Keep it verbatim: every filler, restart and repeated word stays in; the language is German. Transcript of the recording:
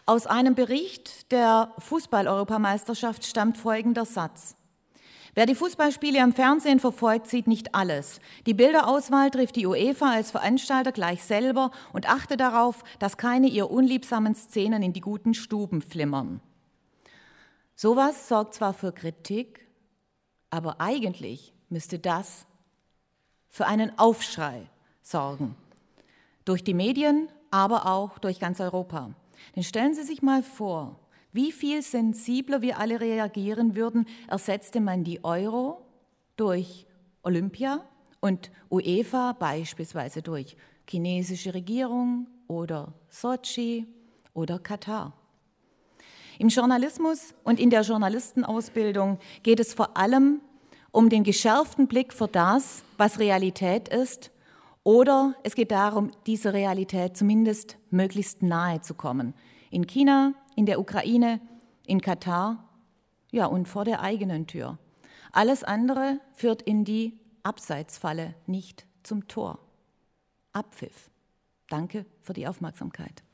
Aus einem Bericht der Fußball-Europameisterschaft stammt folgender Satz. Wer die Fußballspiele am Fernsehen verfolgt, sieht nicht alles. Die Bilderauswahl trifft die UEFA als Veranstalter gleich selber und achtet darauf, dass keine ihr unliebsamen Szenen in die guten Stuben flimmern. Sowas sorgt zwar für Kritik, aber eigentlich müsste das für einen Aufschrei sorgen. Durch die Medien, aber auch durch ganz Europa. Denn stellen Sie sich mal vor, wie viel sensibler wir alle reagieren würden, ersetzte man die Euro durch Olympia und UEFA beispielsweise durch chinesische Regierung oder Sochi oder Katar. Im Journalismus und in der Journalistenausbildung geht es vor allem um den geschärften Blick für das, was Realität ist, oder es geht darum, dieser Realität zumindest möglichst nahe zu kommen. In China, in der Ukraine, in Katar, ja, und vor der eigenen Tür. Alles andere führt in die Abseitsfalle, nicht zum Tor. Abpfiff. Danke für die Aufmerksamkeit.